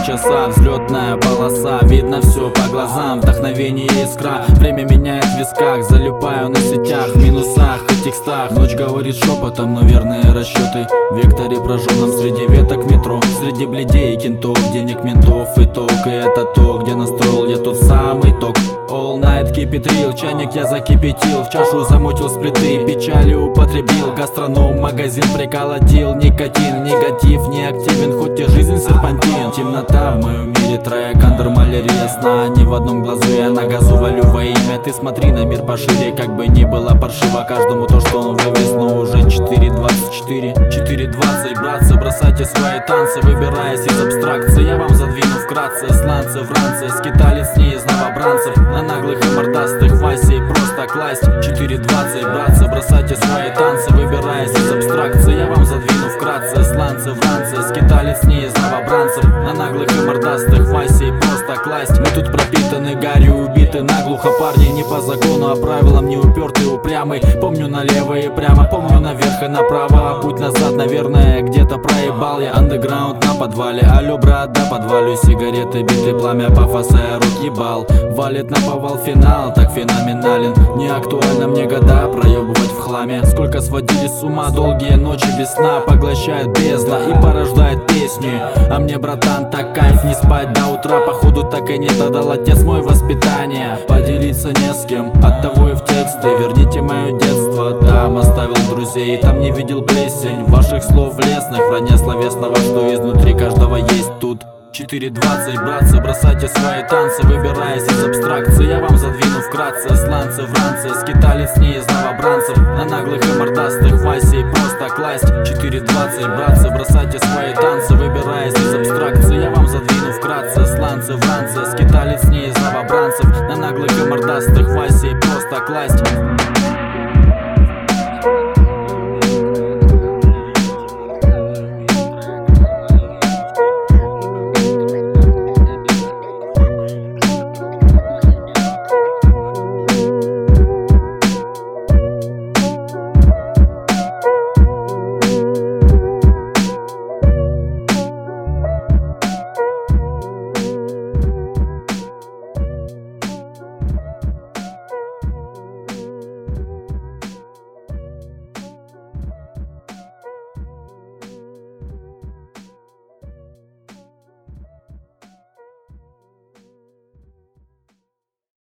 часа, взлетная полоса, видно все по глазам, вдохновение искра. Время меняет в висках, залипаю на сетях, в минусах и текстах. Ночь говорит шепотом, но верные расчеты в векторе прожженном среди веток метро, среди бледей и кентов, денег ментов. Итог, и это то, где настроил я тот самый ток. All night кипятрил, чайник я закипятил, в чашу замутил с плиты, печали употребил. Гастроном, магазин приколотил, никотин, негатив не активен, хоть и жизнь серпантин. Темнота в моем мире, трек, андер, малярия сна. Не в одном глазу я на газу валю во имя. Ты смотри на мир пошире, как бы ни было паршиво каждому то, что он вывез. Но уже 4:24, 4:20, братцы, бросайте свои танцы, выбираясь из абстракции. Я вам задвину вкратце сланцы, вранцы, скиталец не из новобранцев. На наглых и мордастых Васей просто класть. 4:20, братцы, бросайте свои танцы, выбираясь из абстракции. Я вам задвину вкратце сланцы, вранцы, скиталец не из новобранцев. На наглых и мордастых Васей просто класть. Мы тут пропитаны гарью, убиты наглухо парни. Не по закону, а правилам, не упертый, упрямый. Помню налево и прямо, помню наверх и направо. А путь назад, наверное, где-то проебал я. Андеграунд на подвале, алло, брат, да подвалю. Сигареты, биты, пламя, пафоса, я руки бал. Валит на повал финал, так феноменален. Не актуально мне года проебывать в хламе. Сколько сводили с ума долгие ночи без сна, поглощает бездна и порождает песни. А мне, братан, так кайф не спать до утра. Походу так и не додал отец мой воспитание. Поделиться не с кем, оттого и в тексты. Верните мое детство, там оставил друзей, там не видел плесень ваших слов лестных, вранья словесного, что изнутри каждого есть тут. 4:20, братцы, бросайте свои танцы, выбираясь из абстракции. Я вам задвину вкратце сланцы, вранцы, скиталец не из новобранцев. На наглых и мордастых Васей просто класть. 4:20, братцы, бросайте свои танцы, выбираясь из абстракции. Я вам задвину вкратце сланцы, вранцы, скиталец не из новобранцев. На наглых и мордастых Васей просто класть.